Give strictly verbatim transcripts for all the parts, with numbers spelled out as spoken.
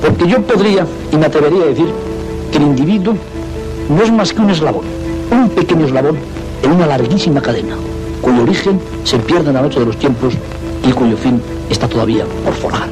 Porque yo podría, y me atrevería a decir, que el individuo no es más que un eslabón, un pequeño eslabón en una larguísima cadena, cuyo origen se pierde en la noche de los tiempos y cuyo fin está todavía por forjar.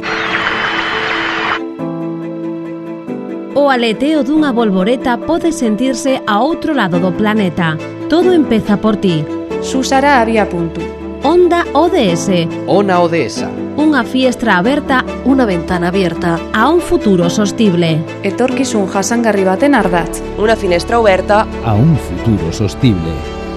O aleteo dunha bolboreta pode sentirse a outro lado do planeta. Todo empeza por ti. Susara había punto. Onda O D S. Ona Odesa. Unha fiestra aberta, Unha ventana abierta. a un futuro sostible. Etorkizun jasangarri baten ardatz. Una finestra oberta a un futuro sostible.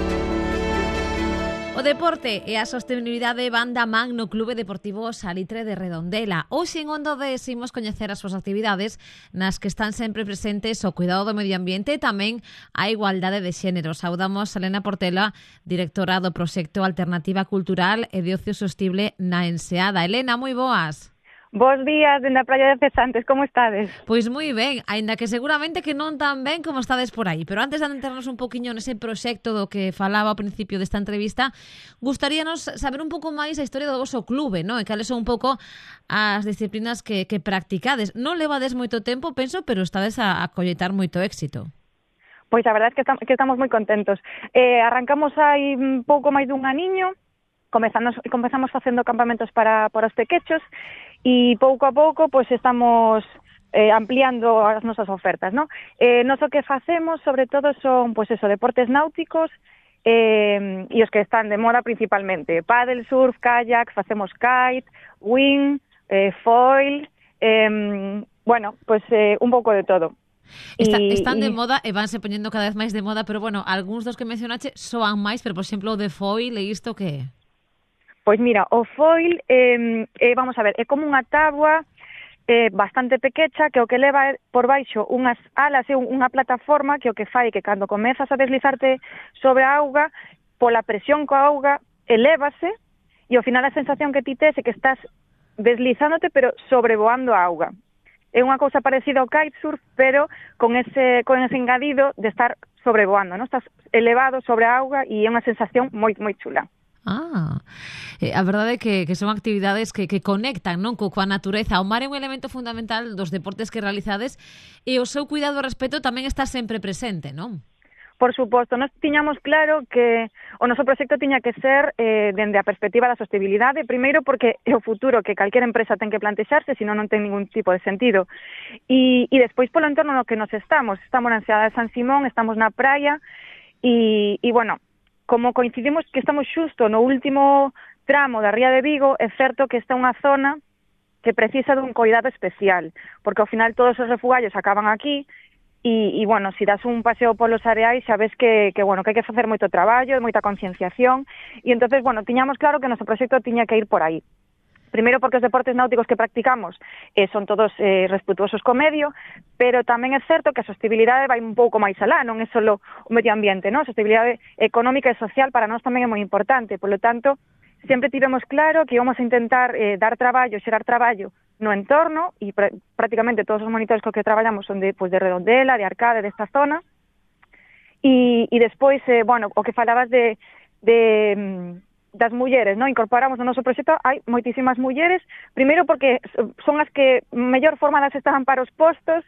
O deporte e a sostenibilidade van da man no Clube Deportivo Salitre de Redondela. Hoxe en Onda O D S imos coñecer as súas actividades nas que están sempre presentes o cuidado do medio ambiente e tamén a igualdade de xénero. Saudamos a Elena Portela, directora do proxecto Alternativa Cultural e de Ocio Sostible na Enseada. Elena, moi boas. Bos días, dende a praia de Cesantes, como estades? Pois moi ben, aínda que seguramente que non tan ben como estades por aí. Pero antes de adentrarnos un poquinho nese proxecto do que falaba ao principio desta entrevista, gustaríanos saber un pouco máis a historia do voso clube, non? E cales son un pouco as disciplinas que, que practicades. Non levades moito tempo, penso, pero estades a, a colleitar moito éxito. Pois a verdade é que, tam- que estamos moi contentos. Eh, arrancamos hai un pouco máis dun aniño, comezamos, comezamos facendo campamentos para, para os pequechos, e pouco a pouco pois estamos eh, ampliando as nosas ofertas, ¿no? Eh, nos o que facemos sobre todo son pois eso, deportes náuticos eh, e os que están de moda principalmente, paddle, surf, kayak, facemos kite, wing, eh, foil, eh, bueno, pois eh, un pouco de todo. Está, Y, están de y... moda e vanse poñendo cada vez máis de moda, pero bueno, algúns dos que mencionaste soan máis, pero por exemplo o de foil e isto que é? Pois mira, o foil, eh, eh, vamos a ver, é como unha táboa eh, bastante pequecha que o que leva por baixo unhas alas e unha plataforma que o que fai que cando comezas a deslizarte sobre a auga, pola presión coa auga, elévase e ao final a sensación que ti tes é que estás deslizándote pero sobrevoando a auga. É unha cousa parecida ao kitesurf, pero con ese, con ese engadido de estar sobrevoando, non? Estás elevado sobre a auga e é unha sensación moi, moi chula. Ah, eh, a verdade é que, que son actividades que, que conectan, non, co, coa natureza. O mar é un elemento fundamental dos deportes que realizades e o seu cuidado e respeto tamén está sempre presente, non? Por suposto, nós tiñamos claro que o noso proxecto tiña que ser eh, dende a perspectiva da sostenibilidade, primeiro porque é o futuro que calquera empresa ten que plantexarse, senón non ten ningún tipo de sentido. E, e despois polo entorno no que nos estamos, estamos na Enseada de San Simón, estamos na praia e, e bueno, como coincidimos que estamos xusto no último tramo da Ría de Vigo, é certo que está unha zona que precisa dun cuidado especial, porque ao final todos os refugallos acaban aquí, e, e bueno, se das un paseo polos areais xa ves que, que, bueno, que hai que facer moito traballo, moita concienciación, e entonces, bueno, tiñamos claro que o noso proxecto tiña que ir por aí. Primeiro porque os deportes náuticos que practicamos eh, son todos eh, respetuosos co medio, pero tamén é certo que a sostenibilidade vai un pouco máis alá, non é só o medio ambiente, non? A sostenibilidade económica e social para nós tamén é moi importante, polo tanto, sempre tivemos claro que íbamos a intentar eh, dar traballo, xerar traballo no entorno, e pr- prácticamente todos os monitores co que traballamos son de, pues, de Redondela, de Arcade, desta zona, e, e despois, eh, bueno, o que falabas de... de das mulleres, non? Incorporamos no noso proxecto, hai moitísimas mulleres, primeiro porque son as que mellor formadas están para os postos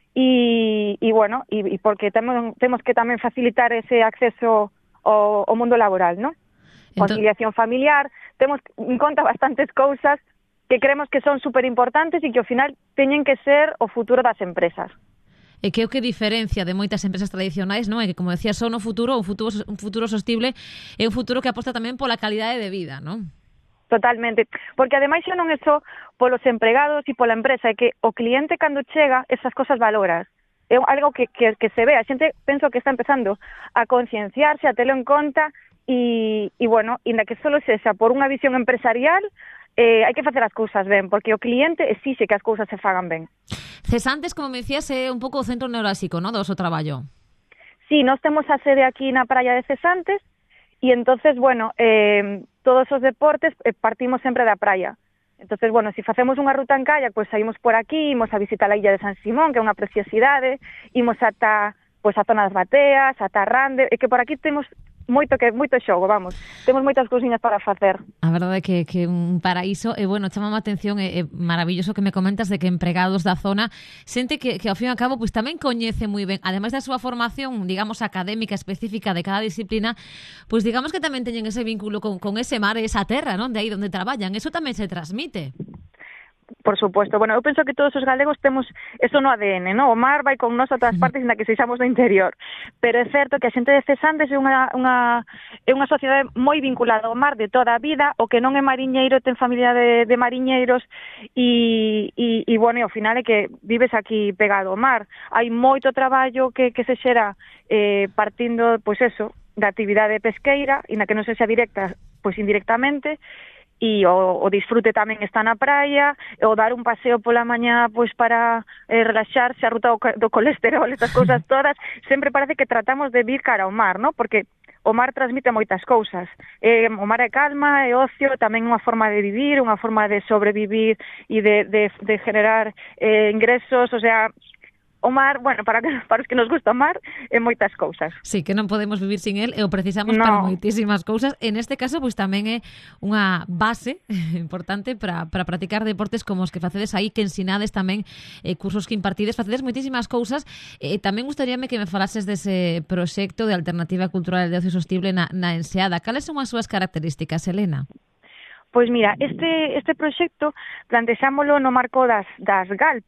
e, e bueno, e, e porque temos, temos que tamén facilitar ese acceso ao, ao mundo laboral, non? Conciliación familiar, temos en conta bastantes cousas que creemos que son super importantes e que ao final teñen que ser o futuro das empresas. E que é o que diferencia de moitas empresas tradicionais, non? É que, como decía, son o futuro, un futuro, un futuro sostible, é un futuro que aposta tamén pola calidade de vida, non? Totalmente, porque ademais xa non é só polos empregados e pola empresa, é que o cliente cando chega esas cosas valoras. É algo que, que, que se ve, a xente penso que está empezando a concienciarse, a telo en conta e, e bueno, inda que solo sexa por unha visión empresarial, eh, hai que facer as cousas ben, porque o cliente exixe que as cousas se fagan ben. Cesantes, como me decías, é un pouco o centro neurálxico, ¿no?, do vosso traballo. Sí, nós temos a sede aquí na praia de Cesantes e entonces, bueno, eh, todos os deportes eh, partimos sempre da praia. Entonces, bueno, se si facemos unha ruta en kayak, pois pues, saímos por aquí, imos a visitar a illa de San Simón, que é unha preciosidade, imos ata pois a zona das bateas, a Tarrande, e que por aquí temos moito que moito xogo, vamos. Temos moitas cousiñas para facer. A verdade é que que un paraíso e bueno, chamame a atención é, é maravilloso que me comentas de que empregados da zona xente que que ao fin e ao cabo pois tamén coñece moi ben, ademais da súa formación, digamos, académica específica de cada disciplina, pois digamos que tamén teñen ese vínculo con con ese mar e esa terra, non? De aí onde traballan. Eso tamén se transmite. Por suposto. Bueno, eu penso que todos os galegos temos eso no A D N, no? O mar vai con nós a todas partes na que sexamos do interior. Pero é certo que a xente de Cesandes é unha, unha, é unha sociedade moi vinculada ao mar de toda a vida, o que non é mariñeiro ten familia de, de mariñeiros e, e, e, bueno, e ao final é que vives aquí pegado ao mar. Hai moito traballo que, que se xera eh, partindo, pois eso, da actividade pesqueira, e na que non sexa directa, pois indirectamente, e o, o disfrute tamén está na praia, o dar un paseo pola mañá pois para eh, relaxarse, a ruta do, do colesterol, estas cousas todas, sempre parece que tratamos de vir cara ao mar, ¿no? Porque o mar transmite moitas cousas. Eh, o mar é calma, é ocio, tamén unha forma de vivir, unha forma de sobrevivir e de, de, de generar eh, ingresos, o sea, o mar, bueno, para, para os que nos gusta o mar, é moitas cousas. Sí, que non podemos vivir sin el e o precisamos no. para moitísimas cousas. En este caso, pois tamén é unha base importante para, para practicar deportes como os que facedes aí, que ensinades tamén eh, cursos que impartides, facedes moitísimas cousas. Eh, tamén gustaríame que me falases dese proxecto de Alternativa Cultural de Ocio Sostible na, na Enseada. Cales son as súas características, Elena? Pois mira, este, este proxecto plantexámolo no marco das, das GALP,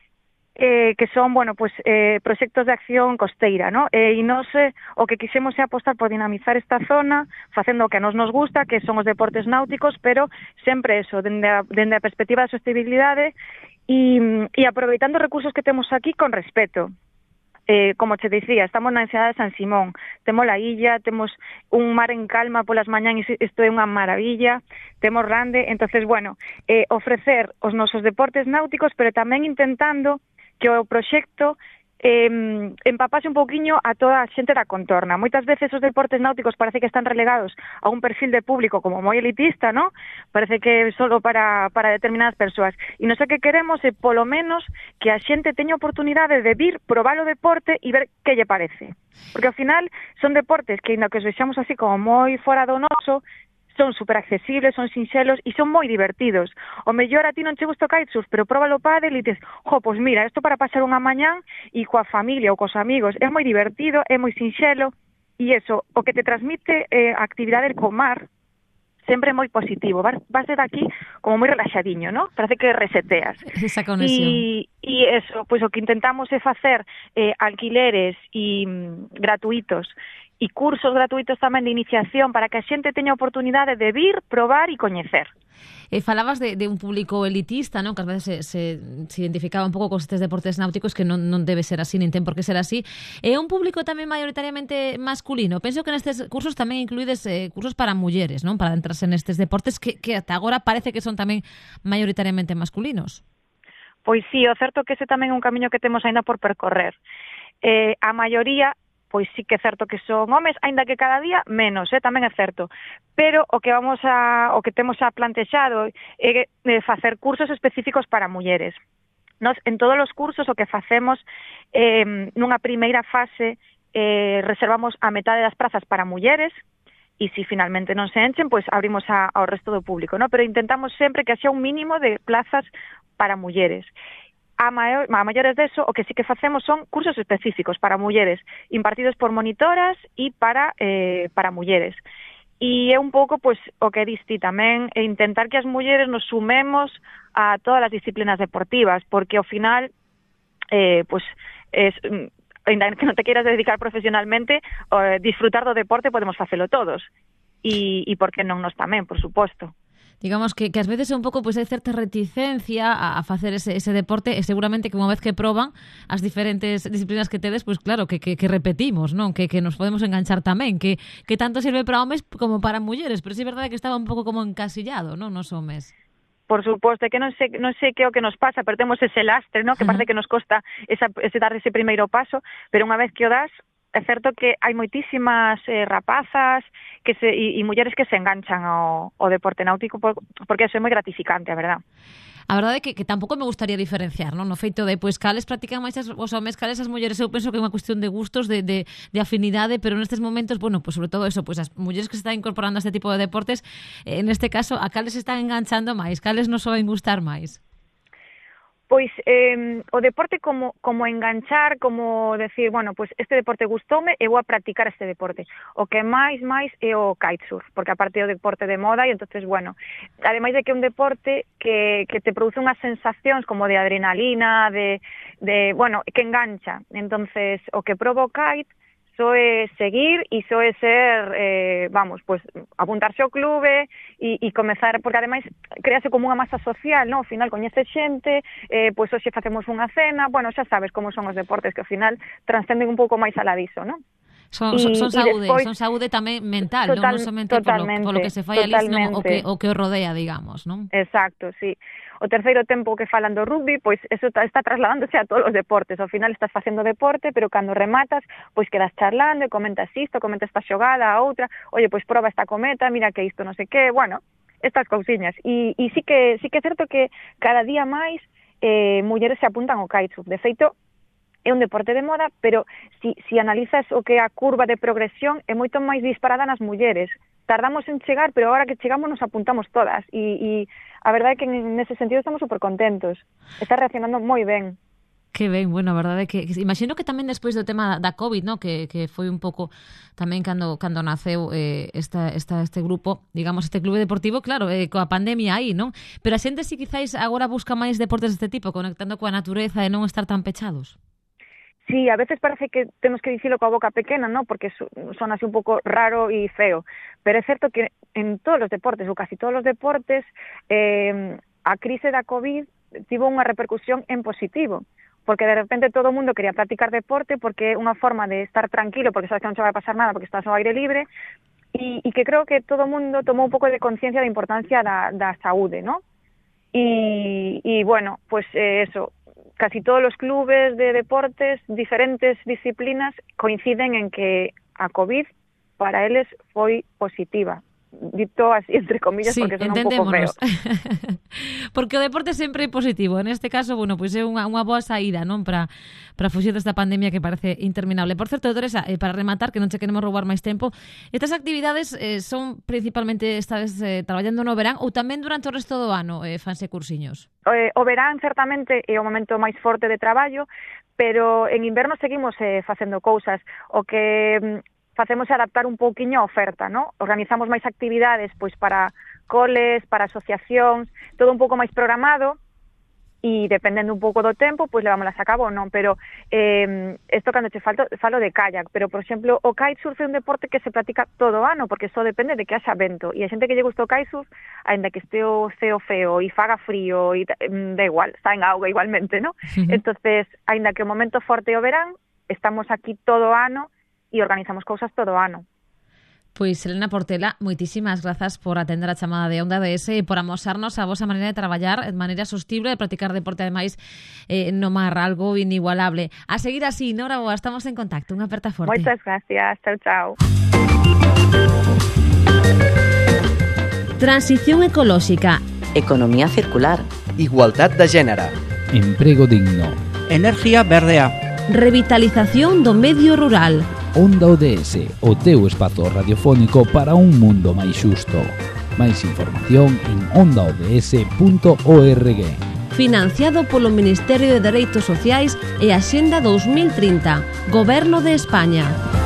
Eh, que son, bueno, pues eh, proxectos de acción costeira, ¿no? Eh, e non sei, o que quixemos é apostar por dinamizar esta zona, facendo o que a nos nos gusta, que son os deportes náuticos, pero sempre eso, dende a, dende a perspectiva da sostenibilidade e, e aproveitando os recursos que temos aquí con respeto. Eh, como te dicía, estamos na Enseada de San Simón, temos a illa, temos un mar en calma polas mañáns, isto é unha maravilla, temos Rande, entonces, bueno, eh, ofrecer os nosos deportes náuticos, pero tamén intentando que o proxecto eh, empapase un pouquiño a toda a xente da contorna. Moitas veces os deportes náuticos parece que están relegados a un perfil de público como moi elitista, ¿no? Parece que é solo para, para determinadas persoas. E non sei que queremos é, polo menos, que a xente teña oportunidade de vir, probar o deporte e ver que lle parece. Porque ao final son deportes que, ainda que os vexamos así como moi fora do noso, son super accesibles, son sinxelos e son moi divertidos. O mellor a ti non che gusta o kitesurf, pero próbalo o pádel e dices, jo, pois mira, isto para pasar unha mañán e coa familia ou cos amigos, é moi divertido, é moi sinxelo, e eso, o que te transmite eh, a actividade co mar, sempre é moi positivo. Vas, vas de aquí como moi relaxadiño, ¿no? Parece que reseteas. Esa conexión. E, e eso, pois o que intentamos é facer eh, alquileres e mm, gratuitos e cursos gratuitos tamén de iniciación para que a xente teña oportunidade de vir, probar e coñecer. E falabas de, de un público elitista, non? Que ás veces se, se, se identificaba un pouco con estes deportes náuticos, que non, non debe ser así, nin ten por que ser así. É un público tamén maioritariamente masculino. Penso que nestes cursos tamén incluídes eh, cursos para mulleres, non? Para entrarse nestes deportes que, que ata agora parece que son tamén maioritariamente masculinos. Pois sí, o certo que ese tamén é un camiño que temos aínda por percorrer. Eh, a maioría pois sí que é certo que son homes, aínda que cada día menos, eh, tamén é certo. Pero o que vamos a o que temos a plantexado é eh, facer cursos específicos para mulleres. Nos en todos os cursos o que facemos eh, nunha primeira fase eh, reservamos a metade das prazas para mulleres e se si finalmente non se enchen, pois abrimos a, ao resto do público, ¿no? Pero intentamos sempre que haxa un mínimo de plazas para mulleres. A, maior, a maiores deso, o que sí que facemos son cursos específicos para mulleres, impartidos por monitoras e para eh, para mulleres. E é un pouco, pois, o que diste tamén, é intentar que as mulleres nos sumemos a todas as disciplinas deportivas, porque ao final, eh, pois, es, ainda que non te queiras dedicar profesionalmente, eh, disfrutar do deporte podemos facelo todos. E, e por que non nos tamén, por suposto. Digamos que, que ás veces é un pouco, pois, hai certa reticencia a, a facer ese, ese deporte e seguramente que unha vez que proban as diferentes disciplinas que tedes, pois claro, que, que, que repetimos, non? Que, que nos podemos enganchar tamén, que, que tanto sirve para homes como para mulleres, pero sí é verdade que estaba un pouco como encasillado, non? Nos homes. Por suposto, que non sei, non sei que é o que nos pasa, pero temos ese lastre, ¿no? Que parece que nos costa esa, ese dar ese primeiro paso, pero unha vez que o das, é certo que hai moitísimas eh, rapazas que se, e, e mulleres que se enganchan ao, ao deporte náutico por, porque eso é moi gratificante, a verdad. A verdade é que, que tampouco me gustaría diferenciar, non? No feito de, pois, cales practican máis as, os homes, cales as mulleres, eu penso que é unha cuestión de gustos, de, de, de afinidade, pero nestes momentos, bueno, pois sobre todo eso, pois as mulleres que se están incorporando a este tipo de deportes, eh, neste caso, a cales se están enganchando máis, cales nos soben gustar máis? Pois eh, o deporte como como enganchar, como decir, bueno, pois este deporte gustoume e vou a practicar este deporte. O que máis máis é o kitesurf, porque aparte é o deporte de moda e entonces, bueno, ademais de que é un deporte que, que te produce unhas sensacións como de adrenalina, de, de bueno, que engancha. Entonces, o que probo kite soe seguir e soe ser, eh, vamos, pues apuntarse ao clube e, e comezar, porque ademais créase como unha masa social, non? Ao final coñece xente, eh, pois hoxe facemos unha cena, bueno, xa sabes como son os deportes que ao final transcenden un pouco máis alá diso, non? Son, son, son saúde, despois, son saúde tamén mental, total, non? Non somente polo, polo que se fai ali, sino o que, o que o rodea, digamos, non? Exacto, sí. O terceiro tempo que falan do rugby, pois eso está, está trasladándose a todos os deportes. Ao final estás facendo deporte, pero cando rematas, pois quedas charlando e comentas isto, comentas esta xogada, a outra, oye, pois proba esta cometa, mira que isto non sei que, bueno, estas cousiñas. E, e sí que sí que é certo que cada día máis eh, mulleres se apuntan ao kitesurf. De feito, é un deporte de moda, pero si, si analizas o que é a curva de progresión é moito máis disparada nas mulleres. Tardamos en chegar, pero agora que chegamos nos apuntamos todas e, e a verdade é que nese sentido estamos super contentos. Está reaccionando moi ben. Que ben, bueno, a verdade é que, que imagino que tamén despois do tema da COVID, ¿no? que, que foi un pouco tamén cando cando naceu eh, esta, esta, este grupo, digamos, este clube deportivo, claro, eh, coa pandemia aí, non? Pero a xente si quizáis agora busca máis deportes deste tipo, conectando coa natureza e non estar tan pechados. Sí, a veces parece que temos que dicilo coa boca pequena, ¿no? Porque son así un pouco raro e feo. Pero é certo que en todos os deportes, ou casi todos os deportes, eh, a crise da COVID tivo unha repercusión en positivo. Porque de repente todo o mundo quería practicar deporte porque é unha forma de estar tranquilo, porque sabes que non se vai pasar nada porque estás ao aire libre, e, e que creo que todo o mundo tomou un pouco de conciencia da importancia da, da saúde, ¿no? E, e bueno, pues eh, eso, casi todos os clubes de deportes, diferentes disciplinas, coinciden en que a COVID para eles foi positiva. Dito así, entre comillas, sí, porque son un pouco feo. Porque o deporte sempre é positivo. En este caso, bueno, pois pues é unha, unha boa saída, non? Para, para fuxir desta pandemia que parece interminable. Por certo, Teresa, eh, para rematar, que non che queremos roubar máis tempo, estas actividades eh, son principalmente esta vez eh, traballando no verán ou tamén durante o resto do ano eh, fanse cursiños? Eh, o verán, certamente, é o momento máis forte de traballo, pero en inverno seguimos eh, facendo cousas. O que facemos adaptar un pouquiño a oferta, ¿no? Organizamos máis actividades pois para coles, para asociacións, todo un pouco máis programado e dependendo un pouco do tempo, pois levámolas a cabo ou non, pero eh, esto cando che falo, falo de kayak, pero por exemplo, o kitesurf é un deporte que se practica todo o ano, porque só depende de que haxa vento, e a xente que lle gusta o kitesurf, aínda que este o ceo feo e faga frío, e da igual, está en auga igualmente, ¿no? Uh-huh. Entonces, aínda que o momento forte é o verán, estamos aquí todo o ano e organizamos cousas todo o ano. Pois, Elena Portela, moitísimas grazas por atender a chamada de Onda D S e por amosarnos a vosa maneira de traballar de maneira sostible, de practicar deporte, ademais, eh, no mar, algo inigualable. A seguir así, Nora Boa, estamos en contacto. Unha aperta forte. Moitas gracias. Chao, chao. Transición ecolóxica. Economía circular. Igualdad de género. Emprego digno. Energía verdea. Revitalización do medio rural. Onda O D S, o teu espazo radiofónico para un mundo máis xusto. Máis información en onda o d s punto org. Financiado polo Ministerio de Dereitos Sociais e Axenda dos mil trinta, Goberno de España.